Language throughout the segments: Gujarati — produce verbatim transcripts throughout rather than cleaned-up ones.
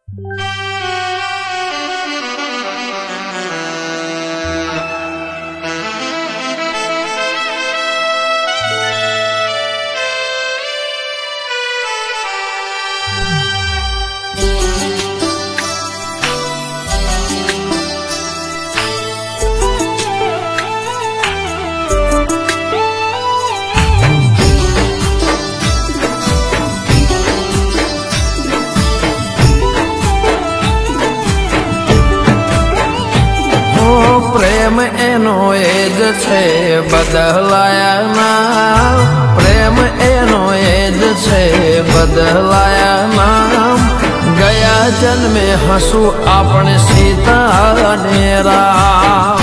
પ્રેમ એનો એજ છે બદલાયા નામ, પ્રેમ એનો એજ છે બદલાયા નામ. ગયા જન્મે હસું આપણે સીતા અને રામ.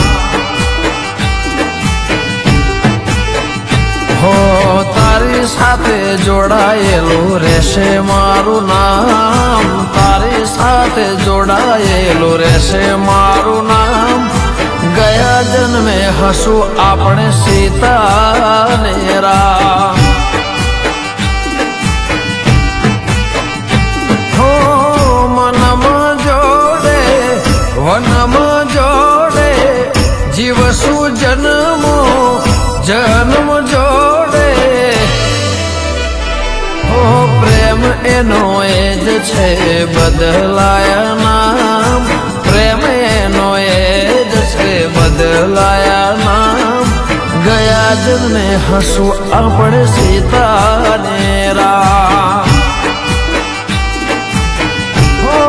હો તારી સાથે જોડાયેલું રહેશે મારું નામ, તારી સાથે જોડાયેલું રહેશે મારું નામ. ગયા જન્મે હસું આપણે સીતા અને રામ. હો મનમાં જોડે વનમાં જોડે જીવશું જન્મો જન્મ જોડે. હો પ્રેમ એનો એજ છે બદલાયા નામ, પ્રેમ એનો એજ છે બદલાયા નામ. ગયા જન્મે હસું આપણે સીતા ને રામ. હો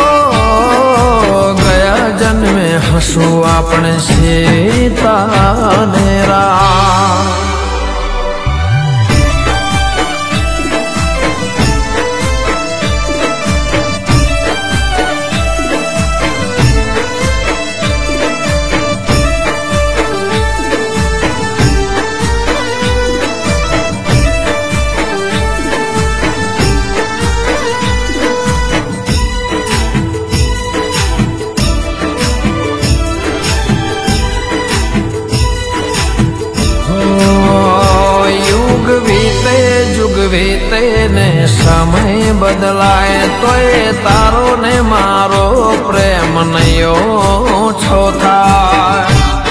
ગયા જન્મે હસું આપણે સીતા ને રામ. વીતે ને સમય બદલાય તોય તારો ને મારો પ્રેમ નયો છો થાય.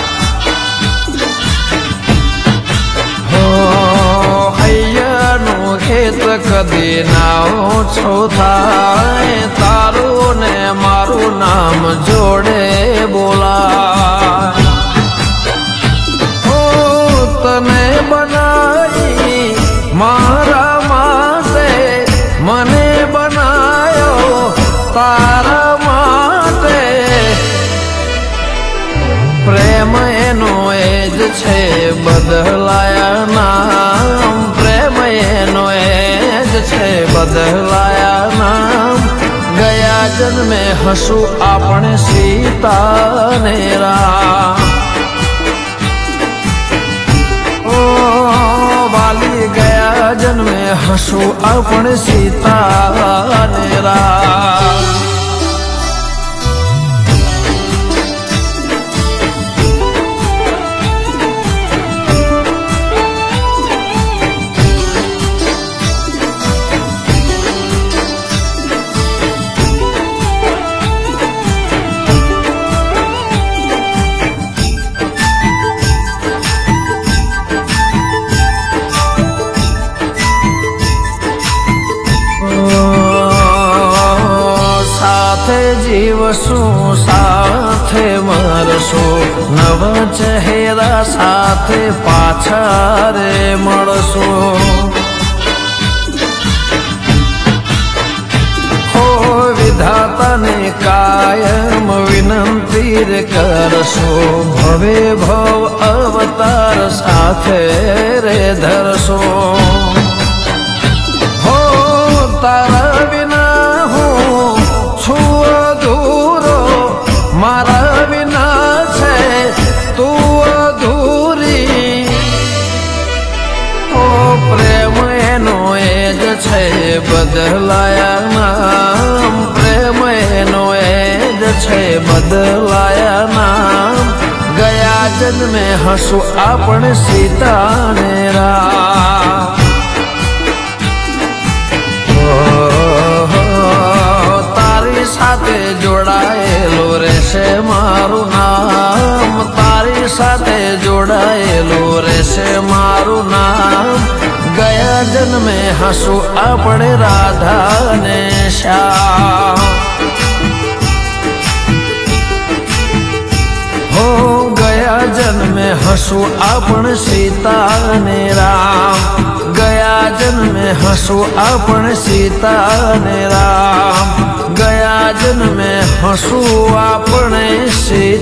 હો હૈયાનું ખેત કદી ના ઓછો થાય, તારું ને મારું નામ જોડે બોલાય. હો તને બનાવી મારા માટે, મને બનાયો તારા માટે. પ્રેમ એનો એજ છે બદલાયા નામ, પ્રેમ એનો એજ છે બદલાયા નામ. ગયા જન્મે હસું આપણે સીતા ને રામ. વાલી ગયા જન્મે હસું આપણે સીતા ને રામ. જીવશું સાથે મરશું, નવા ચહેરા સાથે પાછા રે મળશું. હો વિધાતાને કાયમ વિનંતી રે કરશું, ભવે ભવ અવતાર સાથે રે ધરશું. હો તારા વિના હું છું અધૂરો, મારા વિના છે તું અધૂરી. ઓ પ્રેમ એનો એજ છે બદલાયા નામ, પ્રેમ એનો એજ છે બદલાયા નામ. ગયા જન્મે હસું આપણે સીતા ને રામ. સાથે જોડાયેલું રહેશે મારું નામ, તારી સાથે જોડાયેલું રહેશે મારું નામ। ગયા જન્મે હસું આપણે રાધા ને શ્યામ, હો ગયા જન્મે હસું આપણે સીતા ને રામ, ગયા જન્મે હસું આપણે સીતા ને રામ, ગયા જન્મે હસું આપણે સીતા